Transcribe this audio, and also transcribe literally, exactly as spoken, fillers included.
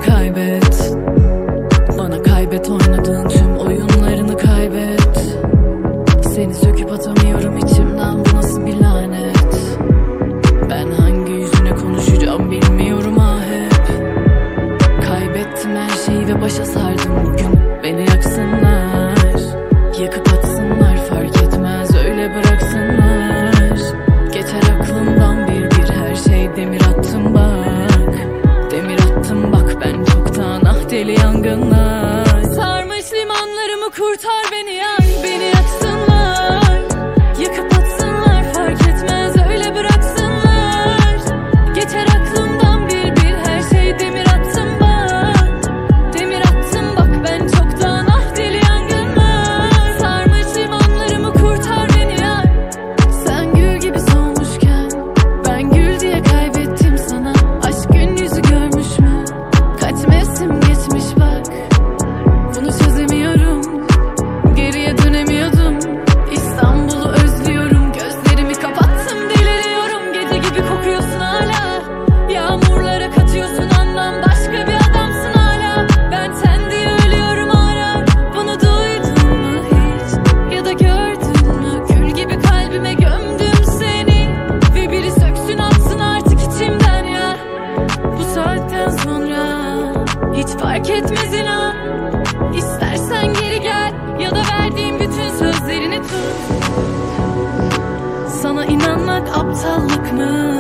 kaybet. Bana kaybet, oynadığın tüm oyunlarını kaybet. Seni söküp atamıyorum içimden, bu nasıl bir lanet. Ben hangi yüzüne konuşacağım bilmiyorum ah hep. Kaybettim her şeyi ve başa sardım bugün. Beni yaksınlar, yakıp atsınlar, fark etmez öyle bıraksınlar. Geçer aklımdan bir bir her şey, demir attım bak. Demir attım bak ben çoktan, ah deli yangınlar. Sarmış limanlarımı, kurtar beni yan. Beni yaksınlar, yakıp atsınlar, fark etmez öyle bıraksınlar. Geçer aklımdan bir bir her şey, demir attım bak. Demir attım bak ben çoktan, ah deli yangınlar. Sarmış limanlarımı, kurtar beni yan. Sen gül gibi solmuşken ben gül diye kaybettim sana. Aşk gün yüzü görmüş mü? Kaç mevsim geçmiş bak. Bunu çözemiyorum, geriye dönemiyordum. İstanbul'u özlüyorum, gözlerimi kapattım deliriyorum. Gece gibi kokuyorsun hala, yağmurlara katıyorsun anlam. Başka bir adamsın hala, ben sen diye ölüyorum hala. Bunu duydun mu hiç, ya da gördün mü? Gül gibi kalbime gömdüm seni, ve biri söksün atsın artık içimden ya. Bu saatten sonra hiç fark etmez inan. İstersen geri gel, ya da verdiğim bütün sözlerini tut. Sana inanmak aptallık mı?